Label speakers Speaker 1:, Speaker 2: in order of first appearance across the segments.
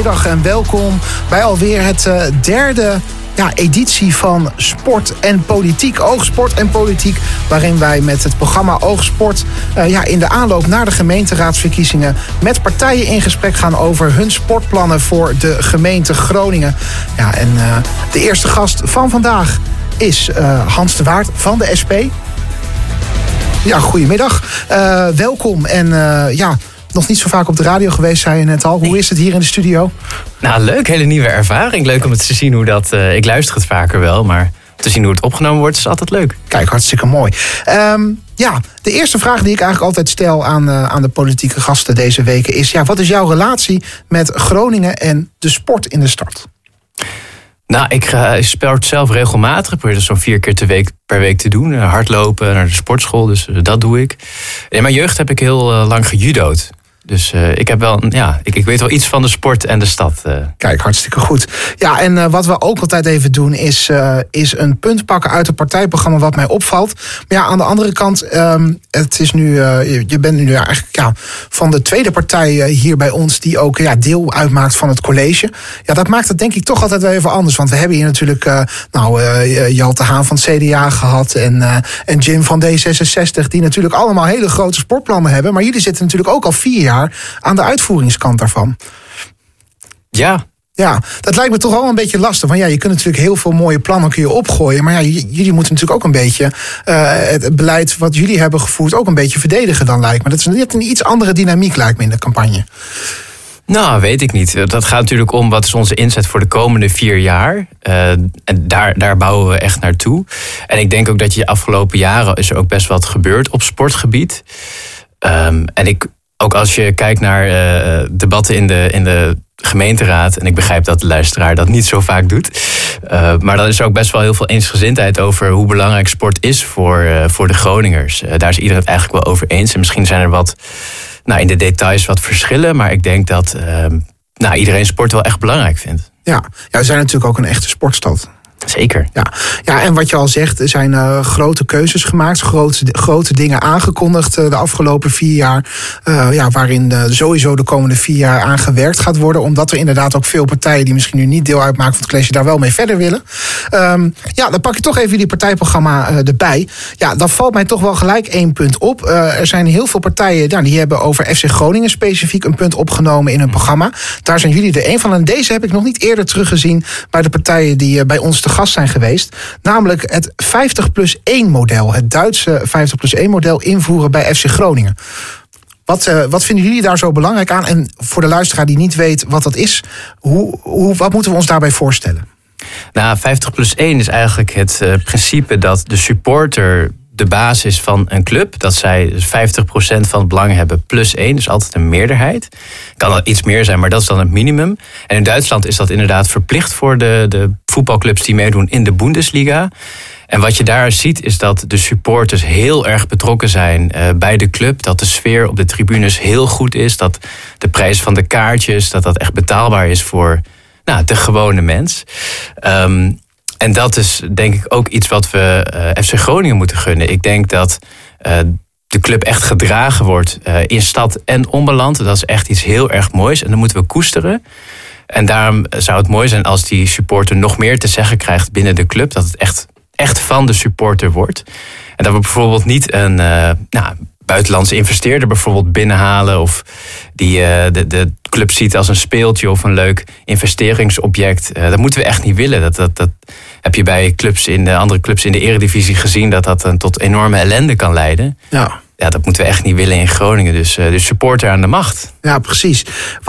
Speaker 1: goedemiddag en welkom bij alweer het derde editie van Sport en Politiek. Oogsport en Politiek, waarin wij met het programma Oogsport in de aanloop naar de gemeenteraadsverkiezingen met partijen in gesprek gaan over hun sportplannen voor de gemeente Groningen. Ja, en de eerste gast van vandaag is Hans de Waard van de SP. Ja, goedemiddag. Welkom en nog niet zo vaak op de radio geweest, zei je net al. Hoe is het hier in de studio?
Speaker 2: Nou, leuk. Hele nieuwe ervaring. Leuk om het te zien hoe dat... ik luister het vaker wel, maar te zien hoe het opgenomen wordt is altijd leuk.
Speaker 1: Kijk, hartstikke mooi. De eerste vraag die ik eigenlijk altijd stel aan de politieke gasten deze weken is... wat is jouw relatie met Groningen en de sport in de stad?
Speaker 2: Nou, ik sport zelf regelmatig. Ik probeer dat zo'n 4 keer per week te doen. Hardlopen, naar de sportschool, dus dat doe ik. In mijn jeugd heb ik heel lang gejudo'd. Dus ik heb wel, ik weet wel iets van de sport en de stad.
Speaker 1: Kijk, hartstikke goed. Ja, en wat we ook altijd even doen is een punt pakken uit het partijprogramma wat mij opvalt. Maar ja, aan de andere kant, het is nu, je bent nu eigenlijk van de tweede partij hier bij ons die ook deel uitmaakt van het college. Ja, dat maakt het denk ik toch altijd wel even anders. Want we hebben hier natuurlijk Jelte Haan van het CDA gehad en Jim van D66, die natuurlijk allemaal hele grote sportplannen hebben. Maar jullie zitten natuurlijk ook al 4 jaar aan de uitvoeringskant daarvan.
Speaker 2: Ja.
Speaker 1: Ja, dat lijkt me toch wel een beetje lastig. Want je kunt natuurlijk heel veel mooie plannen opgooien. Maar jullie moeten natuurlijk ook een beetje het beleid wat jullie hebben gevoerd ook een beetje verdedigen dan, lijkt me. Dat is net een iets andere dynamiek, lijkt me, in de campagne.
Speaker 2: Nou, weet ik niet. Dat gaat natuurlijk om wat is onze inzet voor de komende 4 jaar. En daar bouwen we echt naartoe. En ik denk ook dat de afgelopen jaren is er ook best wat gebeurd op sportgebied. Ook als je kijkt naar debatten in de gemeenteraad... en ik begrijp dat de luisteraar dat niet zo vaak doet... maar dan is er ook best wel heel veel eensgezindheid over hoe belangrijk sport is voor de Groningers. Daar is iedereen het eigenlijk wel over eens. En misschien zijn er wat in de details wat verschillen... maar ik denk dat iedereen sport wel echt belangrijk vindt. Ja,
Speaker 1: we zijn natuurlijk ook een echte sportstad.
Speaker 2: Zeker.
Speaker 1: Ja, en wat je al zegt, er zijn grote keuzes gemaakt, grote dingen aangekondigd de afgelopen 4 jaar. Waarin sowieso de komende 4 jaar aan gewerkt gaat worden. Omdat er inderdaad ook veel partijen die misschien nu niet deel uitmaken van het college daar wel mee verder willen. Dan pak je toch even die partijprogramma erbij. Ja, dan valt mij toch wel gelijk 1 punt op. Er zijn heel veel partijen die hebben over FC Groningen specifiek een punt opgenomen in hun programma. Daar zijn jullie er een van. En deze heb ik nog niet eerder teruggezien bij de partijen die bij ons te gast zijn geweest. Namelijk het 50+1 model. Het Duitse 50+1 model invoeren bij FC Groningen. Wat vinden jullie daar zo belangrijk aan? En voor de luisteraar die niet weet wat dat is, wat moeten we ons daarbij voorstellen?
Speaker 2: Nou, 50+1 is eigenlijk het principe dat de supporter de basis van een club, dat zij 50% van het belang hebben plus 1, dus altijd een meerderheid. Kan dat iets meer zijn, maar dat is dan het minimum. En in Duitsland is dat inderdaad verplicht voor de voetbalclubs die meedoen in de Bundesliga. En wat je daar ziet is dat de supporters heel erg betrokken zijn bij de club. Dat de sfeer op de tribunes heel goed is. Dat de prijs van de kaartjes, dat echt betaalbaar is voor de gewone mens. En dat is denk ik ook iets wat we FC Groningen moeten gunnen. Ik denk dat de club echt gedragen wordt in stad en ommeland. Dat is echt iets heel erg moois en dat moeten we koesteren. En daarom zou het mooi zijn als die supporter nog meer te zeggen krijgt binnen de club. Dat het echt van de supporter wordt. En dat we bijvoorbeeld niet een buitenlandse investeerder bijvoorbeeld binnenhalen. Of die de club ziet als een speeltje of een leuk investeringsobject. Dat moeten we echt niet willen. Dat heb je bij andere clubs in de eredivisie gezien. Dat tot enorme ellende kan leiden. Ja, dat moeten we echt niet willen in Groningen. Dus de supporter aan de macht.
Speaker 1: Ja, precies.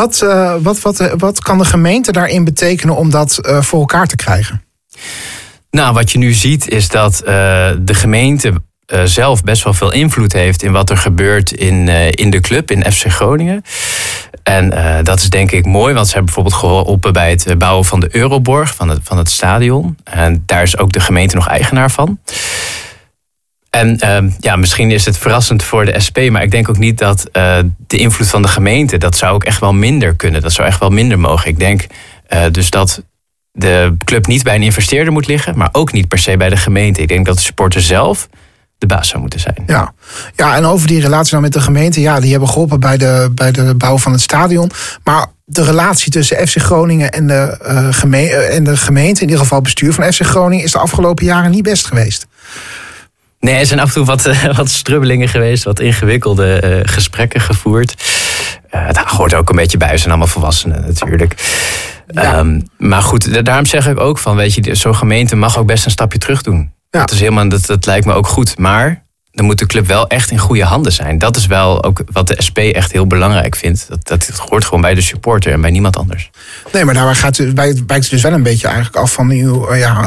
Speaker 1: Wat kan de gemeente daarin betekenen om dat voor elkaar te krijgen?
Speaker 2: Nou, wat je nu ziet is dat de gemeente zelf best wel veel invloed heeft in wat er gebeurt in de club, in FC Groningen. En dat is denk ik mooi, want ze hebben bijvoorbeeld geholpen bij het bouwen van de Euroborg, van het stadion. En daar is ook de gemeente nog eigenaar van. En misschien is het verrassend voor de SP, maar ik denk ook niet dat de invloed van de gemeente, dat zou ook echt wel minder kunnen. Dat zou echt wel minder mogen. Ik denk dus dat de club niet bij een investeerder moet liggen, maar ook niet per se bij de gemeente. Ik denk dat de supporter zelf de baas zou moeten zijn. Ja,
Speaker 1: en over die relatie dan met de gemeente, die hebben geholpen bij de bouw van het stadion. Maar de relatie tussen FC Groningen en de gemeente, in ieder geval bestuur van FC Groningen, is de afgelopen jaren niet best geweest.
Speaker 2: Nee, er zijn af en toe wat strubbelingen geweest, wat ingewikkelde gesprekken gevoerd. Het hoort ook een beetje bij, we zijn allemaal volwassenen natuurlijk. Ja. Maar goed, daarom zeg ik ook van, weet je, zo'n gemeente mag ook best een stapje terug doen. Ja. Dat lijkt me ook goed, maar dan moet de club wel echt in goede handen zijn. Dat is wel ook wat de SP echt heel belangrijk vindt. Dat hoort gewoon bij de supporter en bij niemand anders.
Speaker 1: Nee, maar daar wijkt het dus wel een beetje eigenlijk af van uw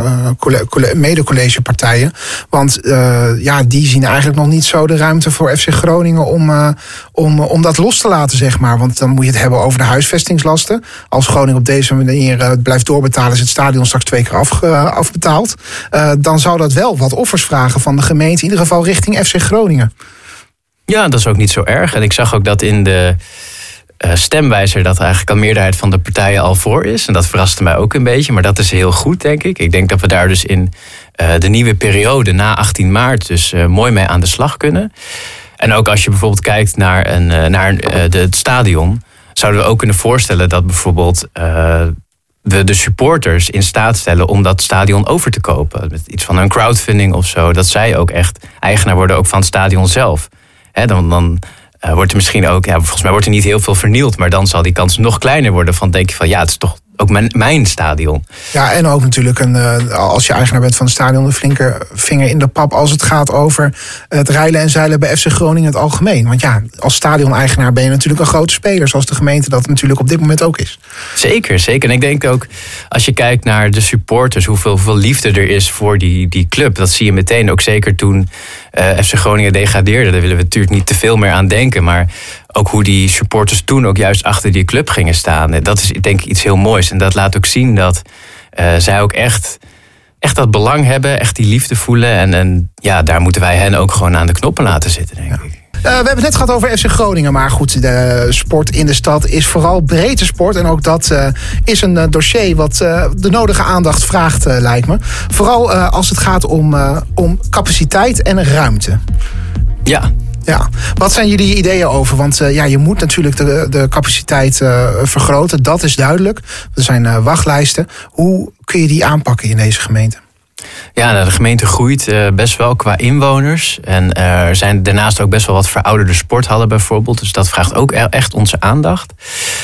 Speaker 1: mede-collegepartijen. Want die zien eigenlijk nog niet zo de ruimte voor FC Groningen om dat los te laten, zeg maar. Want dan moet je het hebben over de huisvestingslasten. Als Groningen op deze manier blijft doorbetalen, is het stadion straks 2 keer afbetaald. Dan zou dat wel wat offers vragen van de gemeente, in ieder geval richting FC Groningen.
Speaker 2: Ja, dat is ook niet zo erg. En ik zag ook dat in de stemwijzer dat er eigenlijk een meerderheid van de partijen al voor is. En dat verraste mij ook een beetje, maar dat is heel goed, denk ik. Ik denk dat we daar dus in de nieuwe periode na 18 maart dus mooi mee aan de slag kunnen. En ook als je bijvoorbeeld kijkt naar het stadion, zouden we ook kunnen voorstellen dat bijvoorbeeld we de supporters in staat stellen om dat stadion over te kopen. Met iets van een crowdfunding of zo. Dat zij ook echt eigenaar worden ook van het stadion zelf. Dan wordt er misschien ook, volgens mij wordt er niet heel veel vernield, maar dan zal die kans nog kleiner worden van, denk je van, het is toch ook mijn stadion. Ja,
Speaker 1: en ook natuurlijk als je eigenaar bent van het stadion, een flinke vinger in de pap als het gaat over het reilen en zeilen bij FC Groningen in het algemeen. Want als stadion-eigenaar ben je natuurlijk een grote speler, zoals de gemeente dat natuurlijk op dit moment ook is.
Speaker 2: Zeker. En ik denk ook, als je kijkt naar de supporters, hoeveel liefde er is voor die club, dat zie je meteen ook zeker toen FC Groningen degradeerde. Daar willen we natuurlijk niet te veel meer aan denken, maar ook hoe die supporters toen ook juist achter die club gingen staan. Dat is denk ik iets heel moois. En dat laat ook zien dat zij ook echt dat belang hebben, echt die liefde voelen. En daar moeten wij hen ook gewoon aan de knoppen laten zitten, denk ik.
Speaker 1: We hebben het net gehad over FC Groningen, maar goed, de sport in de stad is vooral breedte sport. En ook dat is een dossier wat de nodige aandacht vraagt, lijkt me. Vooral als het gaat om capaciteit en ruimte. Ja, wat zijn jullie ideeën over? Want je moet natuurlijk de capaciteit vergroten, dat is duidelijk. Er zijn wachtlijsten. Hoe kun je die aanpakken in deze gemeente?
Speaker 2: Ja, de gemeente groeit best wel qua inwoners. En er zijn daarnaast ook best wel wat verouderde sporthallen bijvoorbeeld. Dus dat vraagt ook echt onze aandacht.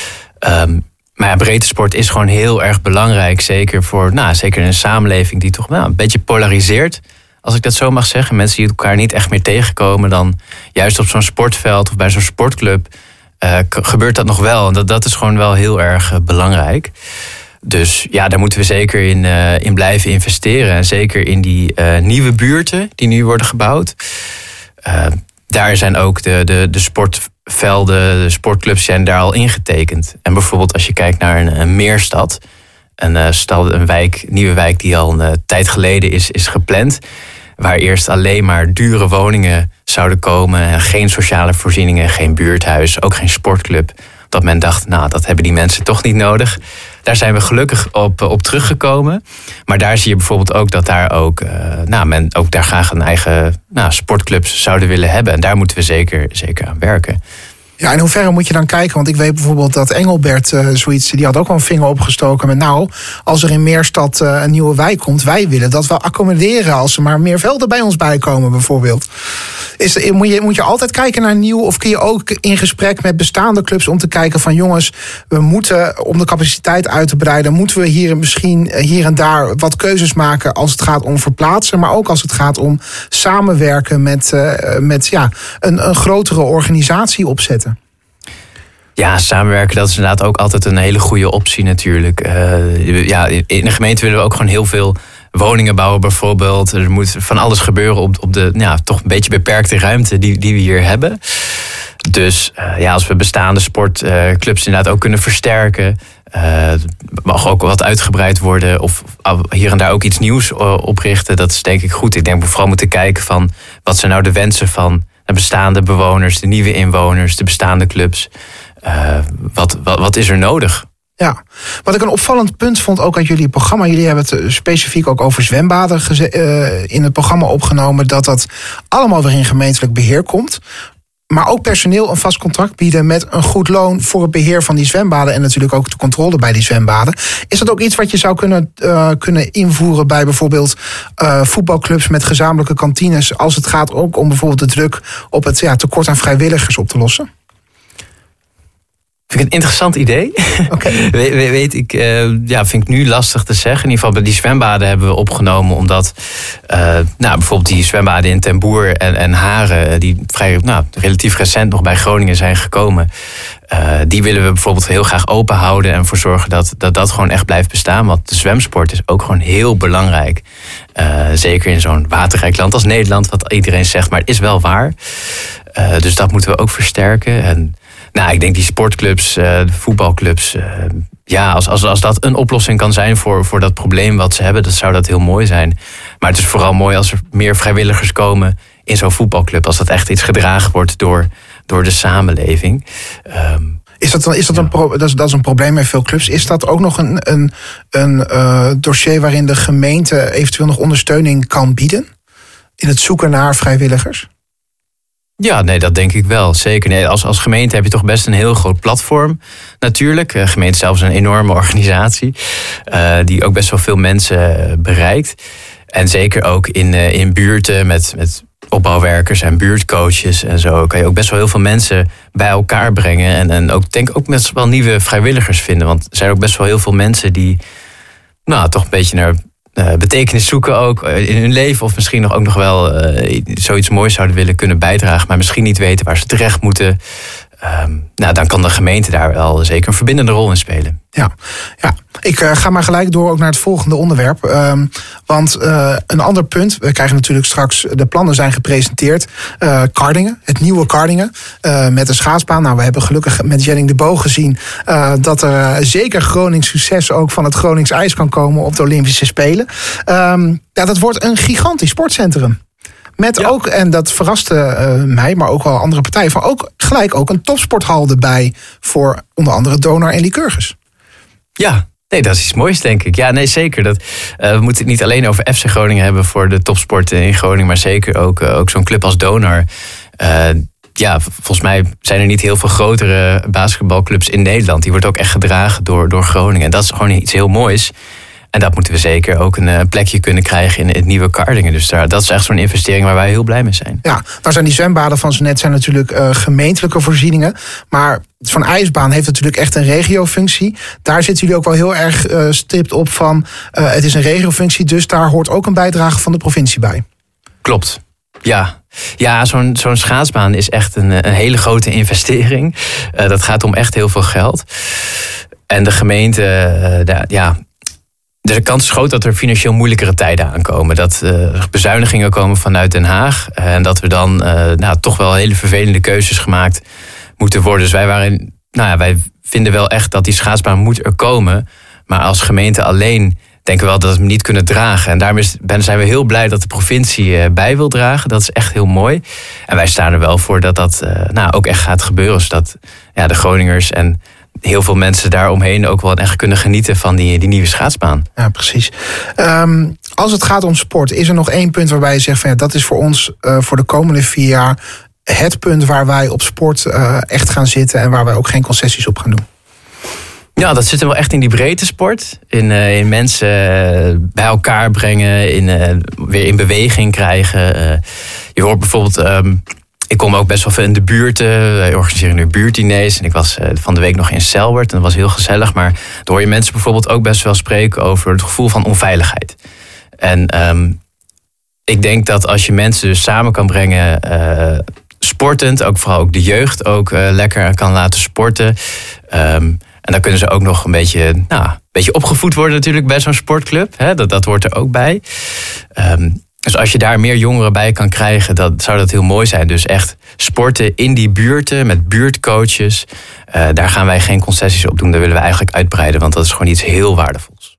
Speaker 2: Maar breedte sport is gewoon heel erg belangrijk. Zeker zeker in een samenleving die toch een beetje polariseert. Als ik dat zo mag zeggen. Mensen die elkaar niet echt meer tegenkomen. Dan juist op zo'n sportveld of bij zo'n sportclub gebeurt dat nog wel. En dat is gewoon wel heel erg belangrijk. Dus daar moeten we zeker in blijven investeren. En zeker in die nieuwe buurten die nu worden gebouwd. Daar zijn ook de sportvelden, de sportclubs zijn daar al ingetekend. En bijvoorbeeld als je kijkt naar een Meerstad. Een nieuwe wijk die al een tijd geleden is gepland. Waar eerst alleen maar dure woningen zouden komen. En geen sociale voorzieningen, geen buurthuis, ook geen sportclub. Dat men dacht, dat hebben die mensen toch niet nodig. Daar zijn we gelukkig op teruggekomen. Maar daar zie je bijvoorbeeld ook dat daar ook, men ook daar graag een eigen sportclubs zouden willen hebben. En daar moeten we zeker aan werken.
Speaker 1: Ja, in hoeverre moet je dan kijken? Want ik weet bijvoorbeeld dat Engelbert die had ook wel een vinger opgestoken met als er in Meerstad een nieuwe wijk komt, wij willen dat wel accommoderen als er maar meer velden bij ons bijkomen bijvoorbeeld. Moet je altijd kijken naar nieuw of kun je ook in gesprek met bestaande clubs om te kijken van jongens, we moeten om de capaciteit uit te breiden, moeten we hier misschien hier en daar wat keuzes maken als het gaat om verplaatsen, maar ook als het gaat om samenwerken met een grotere organisatie opzetten.
Speaker 2: Ja, samenwerken, dat is inderdaad ook altijd een hele goede optie natuurlijk. In de gemeente willen we ook gewoon heel veel woningen bouwen bijvoorbeeld. Er moet van alles gebeuren op de toch een beetje beperkte ruimte die we hier hebben. Dus als we bestaande sportclubs inderdaad ook kunnen versterken, mag ook wat uitgebreid worden of hier en daar ook iets nieuws oprichten. Dat is denk ik goed. Ik denk dat we vooral moeten kijken van wat zijn nou de wensen van de bestaande bewoners, de nieuwe inwoners, de bestaande clubs. Wat is er nodig?
Speaker 1: Ja, wat ik een opvallend punt vond ook uit jullie programma. Jullie hebben het specifiek ook over zwembaden in het programma opgenomen. Dat allemaal weer in gemeentelijk beheer komt. maar ook personeel een vast contract bieden met een goed loon voor het beheer van die zwembaden en natuurlijk ook de controle bij die zwembaden. Is dat ook iets wat je zou kunnen invoeren bij bijvoorbeeld voetbalclubs met gezamenlijke kantines, als het gaat ook om bijvoorbeeld de druk op het tekort aan vrijwilligers op te lossen?
Speaker 2: Vind ik een interessant idee.
Speaker 1: Okay.
Speaker 2: Vind ik nu lastig te zeggen. In ieder geval bij die zwembaden hebben we opgenomen omdat bijvoorbeeld die zwembaden in Ten Boer en Haren, die relatief recent nog bij Groningen zijn gekomen, die willen we bijvoorbeeld heel graag open houden en ervoor zorgen dat gewoon echt blijft bestaan. Want de zwemsport is ook gewoon heel belangrijk. Zeker in zo'n waterrijk land als Nederland, wat iedereen zegt, maar het is wel waar. Dus dat moeten we ook versterken. En ik denk die sportclubs, de voetbalclubs, als dat een oplossing kan zijn voor dat probleem wat ze hebben, dan zou dat heel mooi zijn. Maar het is vooral mooi als er meer vrijwilligers komen in zo'n voetbalclub, als dat echt iets gedragen wordt door de samenleving.
Speaker 1: Dat is een probleem bij veel clubs. Is dat ook nog een dossier waarin de gemeente eventueel nog ondersteuning kan bieden in het zoeken naar vrijwilligers?
Speaker 2: Ja, nee, dat denk ik wel. Zeker. Nee, als gemeente heb je toch best een heel groot platform natuurlijk. De gemeente zelf is een enorme organisatie die ook best wel veel mensen bereikt. En zeker ook in buurten met opbouwwerkers en buurtcoaches en zo kan je ook best wel heel veel mensen bij elkaar brengen. En ook denk ook best wel nieuwe vrijwilligers vinden. Want er zijn ook best wel heel veel mensen die toch een beetje naar betekenis zoeken ook in hun leven, of misschien ook nog wel zoiets moois zouden willen kunnen bijdragen, maar misschien niet weten waar ze terecht moeten. Dan kan de gemeente daar wel zeker een verbindende rol in spelen.
Speaker 1: Ja. Ik ga maar gelijk door ook naar het volgende onderwerp. Want een ander punt, we krijgen natuurlijk straks, de plannen zijn gepresenteerd. Kardingen, het nieuwe Kardingen, met de schaatsbaan. We hebben gelukkig met Jenning de Boog gezien dat er zeker Gronings succes ook van het Gronings IJs kan komen op de Olympische Spelen. Dat wordt een gigantisch sportcentrum. Met ook, en dat verraste mij, maar ook wel andere partijen, van ook gelijk ook een topsporthal erbij voor onder andere Donar en Lycurgus.
Speaker 2: Ja, nee, dat is iets moois, denk ik. Ja, nee, zeker. We moeten het niet alleen over FC Groningen hebben voor de topsport in Groningen, maar zeker ook zo'n club als Donar. Volgens mij zijn er niet heel veel grotere basketbalclubs in Nederland. Die wordt ook echt gedragen door Groningen. En dat is gewoon iets heel moois. En dat moeten we zeker ook een plekje kunnen krijgen in het nieuwe Kardingen. Dus dat is echt zo'n investering waar wij heel blij mee zijn. Ja,
Speaker 1: nou zijn die zwembaden van zo net zijn natuurlijk gemeentelijke voorzieningen. Maar zo'n ijsbaan heeft natuurlijk echt een regiofunctie. Daar zitten jullie ook wel heel erg stipt op van het is een regiofunctie, dus daar hoort ook een bijdrage van de provincie bij.
Speaker 2: Klopt. Ja, zo'n schaatsbaan is echt een hele grote investering. Dat gaat om echt heel veel geld. En de gemeente, de kans is groot dat er financieel moeilijkere tijden aankomen. Dat bezuinigingen komen vanuit Den Haag. En dat we dan toch wel hele vervelende keuzes gemaakt moeten worden. Dus wij vinden wel echt dat die schaatsbaan moet er komen. Maar als gemeente alleen denken we wel dat we het niet kunnen dragen. En daarom zijn we heel blij dat de provincie bij wil dragen. Dat is echt heel mooi. En wij staan er wel voor dat ook echt gaat gebeuren. Zodat de Groningers en heel veel mensen daaromheen ook wel echt kunnen genieten van die nieuwe schaatsbaan.
Speaker 1: Ja, precies. Als het gaat om sport, is er nog één punt waarbij je zegt van dat is voor ons voor de komende 4 jaar het punt waar wij op sport echt gaan zitten en waar wij ook geen concessies op gaan doen?
Speaker 2: Ja, dat zit er wel echt in die breedte sport. In mensen bij elkaar brengen, weer in beweging krijgen. Je hoort bijvoorbeeld, ik kom ook best wel veel in de buurten. Wij organiseren nu buurtdiners. En ik was van de week nog in Selwerd. En dat was heel gezellig. Maar dan hoor je mensen bijvoorbeeld ook best wel spreken over het gevoel van onveiligheid. En ik denk dat als je mensen dus samen kan brengen, sportend, ook vooral ook de jeugd ook lekker kan laten sporten. En dan kunnen ze ook nog een beetje opgevoed worden natuurlijk bij zo'n sportclub. Hè? Dat hoort er ook bij. Dus als je daar meer jongeren bij kan krijgen, zou dat heel mooi zijn. Dus echt sporten in die buurten met buurtcoaches. Daar gaan wij geen concessies op doen. Dat willen we eigenlijk uitbreiden, want dat is gewoon iets heel waardevols.